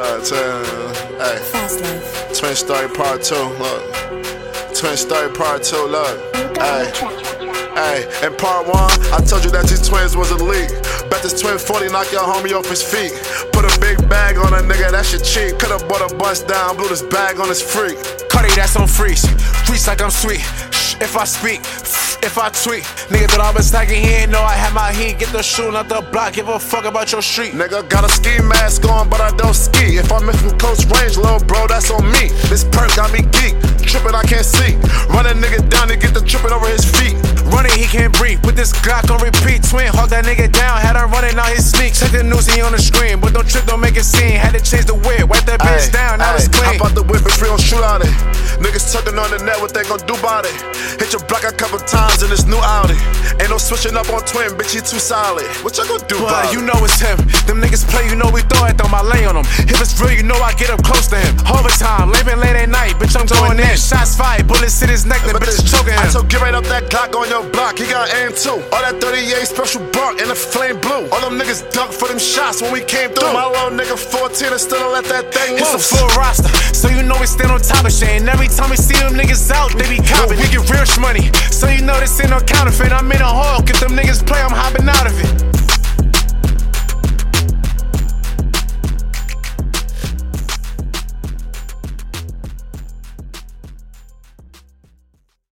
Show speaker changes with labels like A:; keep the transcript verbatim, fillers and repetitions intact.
A: Look, twin, hey.
B: Fast Life.
A: Twin story part two, look. Twin story part two, look. Hey. Hey, in part one, I told you that these twins was elite. Bet this twin forty knock your homie off his feet. Put a big bag on a nigga, that shit cheap. Could've bought a bus down, blew this bag on his freak.
C: Cardi, that's on freeze. Freeze like I'm sweet. Shh, if I speak, if I tweet. Nigga thought I was tagging, he ain't know I had my heat. Get the shoe, not the block, give a fuck about your street.
A: Nigga got a ski mask on, but I don't ski. If I'm in from Coast Range, little bro, that's on me. This perk got me geek, trippin' I can't see. Run a nigga down and get the trippin' over his feet.
C: Running, he can't breathe. Put this Glock on repeat. Twin, hug that nigga down. Had her running out his sneak. Check the news, he on the screen. But don't trip, don't make a scene. Had to change the whip. Wipe that bitch down, now it's clean.
A: Hop out the whip, bitch, we gon' shoot out it. Niggas tucking on the net, what they gon' do about it? Hit your block a couple times in this new Audi. Ain't no switching up on twin, bitch, he too solid. What you gon' do about it?
C: You know it's him. Them niggas play, you know we throw it, throw my lay on them. If it's real, you know I get up close to him. Overtime, living late at night, bitch, I'm going in. Shots fired, bullets hit his neck, the bitch is choking him.
A: I told get right up that Glock on your block, he got aim too. All that thirty-eight special bark and the flame blue. All them niggas ducked for them shots when we came through. My little nigga fourteen and still let that thing loose.
C: It's a full roster, so you know we stand on top of shit. And every time we see them niggas out, they be copping. We get real money, so you know this ain't no counterfeit. I'm in a hole, if them niggas play, I'm hopping out of it.